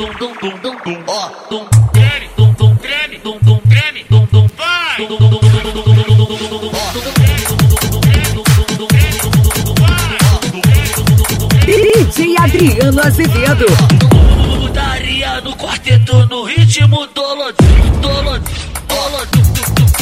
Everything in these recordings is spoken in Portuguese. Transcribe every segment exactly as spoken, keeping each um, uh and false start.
dum dum dum dum dum, ó, dum treme, dum dum treme, dum dum treme, dum dum vai, dum dum dum dum dum dum dum dum dum dum, ó, dum treme, dum dum dum treme, dum dum dum treme, dum dum dum vai, dum treme, dum dum dum treme. D J Adriano Azevedo. Putaria no quarteto no ritmo dolodinho, dolodinho, dolodinho.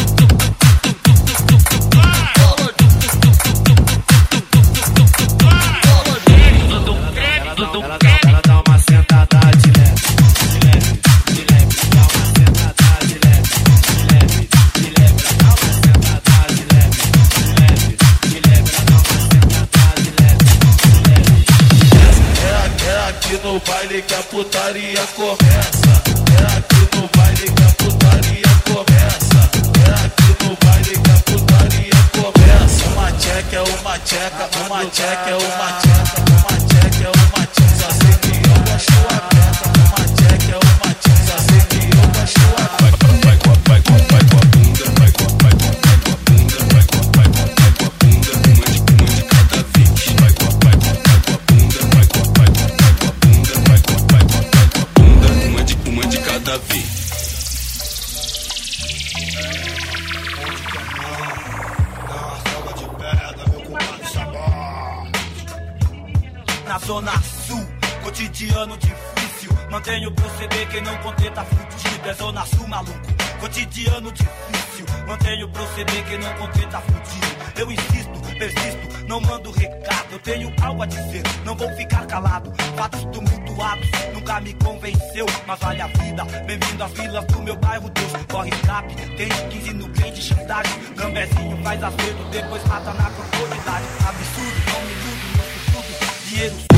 Ela dá uma sentada de leve, de leve, de leve, dá uma sentada de leve, de leve, de leve, ela dá uma sentada de leve, de leve, de leve, ela dá uma sentada de leve, de leve, de leve. É, é aqui no baile que a putaria começa. É aqui no baile que a putaria começa. É aqui no baile que a putaria começa. Uma tcheca é uma tcheca, uma tcheca é uma tcheca, uma tcheca é uma tcheca. Só sei que eu gosto aberta. Uma tcheca é uma tcheca. Só sei que eu gosto aberta. Vai com a, vai com a, vai com a bunda, vai com a, vai com a, vai com a bunda, vai com a, vai com a, vai com a bunda, uma de, uma de cada vez. Vai com a, vai com a, vai com a bunda, vai com a, vai com a, vai com a bunda, vai com a, vai com a, vai com a bunda, uma de, uma de cada vez. Na zona sul, cotidiano difícil. Mantenho o proceder, quem não contenta fudido. É zona sul, maluco, cotidiano difícil. Mantenho o proceder, quem não contenta fudido. Eu insisto, persisto, não mando recado. Eu tenho algo a dizer, não vou ficar calado. Fatos tumultuados, nunca me convenceu, mas vale a vida. Bem-vindo às vilas do meu bairro, Deus. Corre escape, tem quinze no trem de chantagem. Gambezinho faz acerto, depois mata na crocodilidade. Absurdo, não me iludo, não se tudo. Dinheiro